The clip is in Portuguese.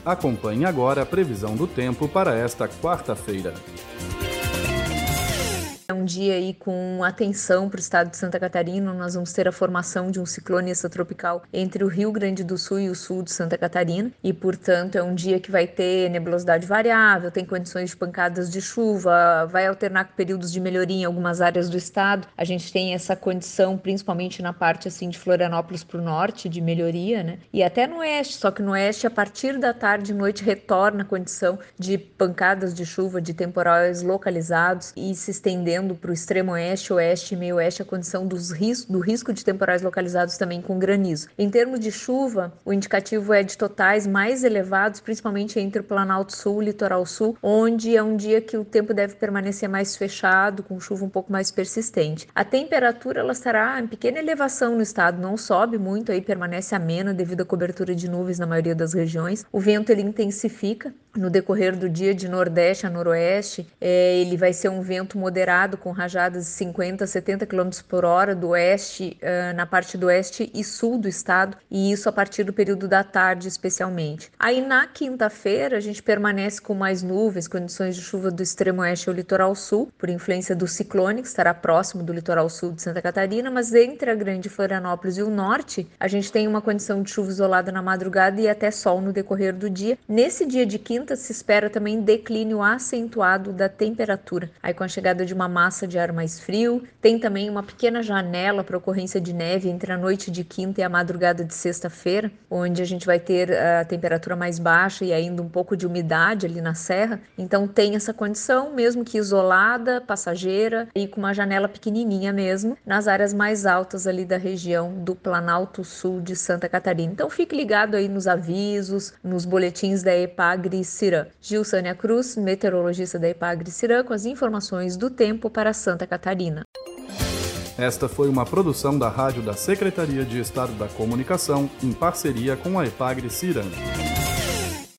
Acompanhe agora a previsão do tempo para esta quarta-feira. É um dia aí com atenção para o estado de Santa Catarina. Nós vamos ter a formação de um ciclone extratropical entre o Rio Grande do Sul e o sul de Santa Catarina e, portanto, é um dia que vai ter nebulosidade variável, tem condições de pancadas de chuva, vai alternar com períodos de melhoria em algumas áreas do estado. A gente tem essa condição principalmente na parte assim de Florianópolis para o norte de melhoria, né? E até no oeste, só que no oeste a partir da tarde e noite retorna a condição de pancadas de chuva, de temporais localizados e se estendendo para o extremo oeste, oeste e meio oeste a condição do risco de temporais localizados também com granizo. Em termos de chuva, o indicativo é de totais mais elevados, principalmente entre o Planalto Sul e o Litoral Sul, onde é um dia que o tempo deve permanecer mais fechado, com chuva um pouco mais persistente. A temperatura ela estará em pequena elevação no estado, não sobe muito, aí permanece amena devido à cobertura de nuvens na maioria das regiões. O vento ele intensifica no decorrer do dia de nordeste a noroeste, ele vai ser um vento moderado com rajadas de 50 a 70 km por hora do oeste, na parte do oeste e sul do estado, e isso a partir do período da tarde especialmente. Aí na quinta-feira a gente permanece com mais nuvens, condições de chuva do extremo oeste ao litoral sul, por influência do ciclone que estará próximo do litoral sul de Santa Catarina, mas entre a Grande Florianópolis e o norte, a gente tem uma condição de chuva isolada na madrugada e até sol no decorrer do dia. Nesse dia de quinta se espera também declínio acentuado da temperatura, aí com a chegada de uma massa de ar mais frio, tem também uma pequena janela para ocorrência de neve entre a noite de quinta e a madrugada de sexta-feira, onde a gente vai ter a temperatura mais baixa e ainda um pouco de umidade ali na serra, então tem essa condição, mesmo que isolada, passageira e com uma janela pequenininha mesmo, nas áreas mais altas ali da região do Planalto Sul de Santa Catarina. Então fique ligado aí nos avisos, nos boletins da Epagre-Ciran. Gilsânia Cruz, meteorologista da Epagre-Ciran, com as informações do tempo para Santa Catarina. Esta foi uma produção da Rádio da Secretaria de Estado da Comunicação, em parceria com a Epagre-Ciran.